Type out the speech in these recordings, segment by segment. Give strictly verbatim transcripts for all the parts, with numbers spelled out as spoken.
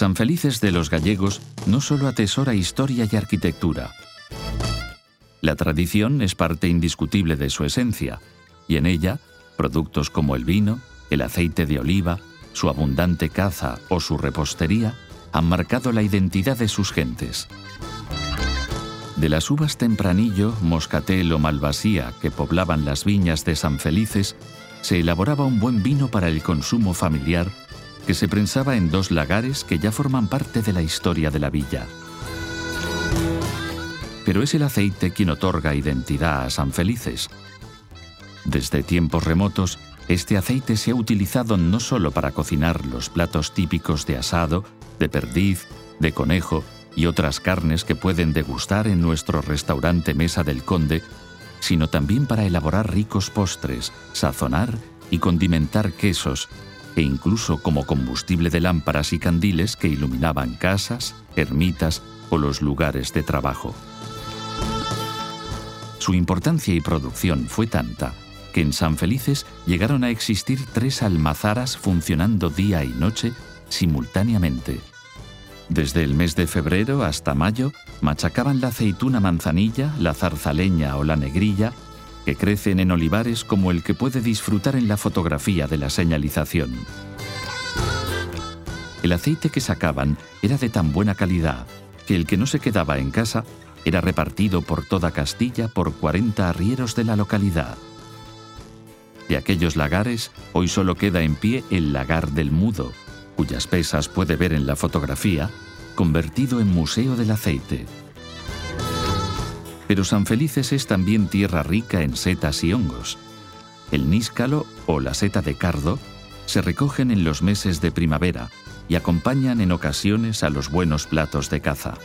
San Felices de los gallegos no solo atesora historia y arquitectura. La tradición es parte indiscutible de su esencia, y en ella, productos como el vino, el aceite de oliva, su abundante caza o su repostería han marcado la identidad de sus gentes. De las uvas Tempranillo, Moscatel o Malvasía que poblaban las viñas de San Felices, se elaboraba un buen vino para el consumo familiar que se prensaba en dos lagares que ya forman parte de la historia de la villa. Pero es el aceite quien otorga identidad a San Felices. Desde tiempos remotos, este aceite se ha utilizado no solo para cocinar los platos típicos de asado, de perdiz, de conejo y otras carnes que pueden degustar en nuestro restaurante Mesa del Conde, sino también para elaborar ricos postres, sazonar y condimentar quesos, e incluso como combustible de lámparas y candiles que iluminaban casas, ermitas o los lugares de trabajo. Su importancia y producción fue tanta que en San Felices llegaron a existir tres almazaras funcionando día y noche simultáneamente. Desde el mes de febrero hasta mayo machacaban la aceituna manzanilla, la zarzaleña o la negrilla, que crecen en olivares como el que puede disfrutar en la fotografía de la señalización. El aceite que sacaban era de tan buena calidad que el que no se quedaba en casa era repartido por toda Castilla por cuarenta arrieros de la localidad. De aquellos lagares, hoy solo queda en pie el lagar del Mudo, cuyas pesas puede ver en la fotografía, convertido en museo del aceite. Pero San Felices es también tierra rica en setas y hongos. El níscalo o la seta de cardo se recogen en los meses de primavera y acompañan en ocasiones a los buenos platos de caza.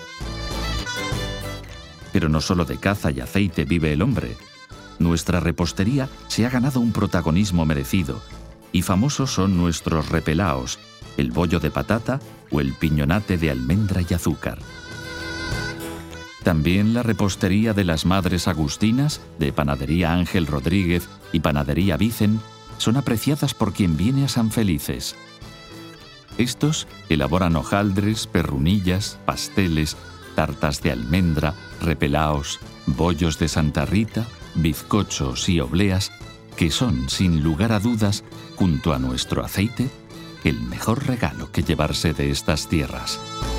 Pero no solo de caza y aceite vive el hombre. Nuestra repostería se ha ganado un protagonismo merecido, y famosos son nuestros repelaos, el bollo de patata o el piñonate de almendra y azúcar. También la repostería de las Madres Agustinas, de Panadería Ángel Rodríguez y Panadería Vicen, son apreciadas por quien viene a San Felices. Estos elaboran hojaldres, perrunillas, pasteles, tartas de almendra, repelaos, bollos de Santa Rita, bizcochos y obleas, que son, sin lugar a dudas, junto a nuestro aceite, el mejor regalo que llevarse de estas tierras.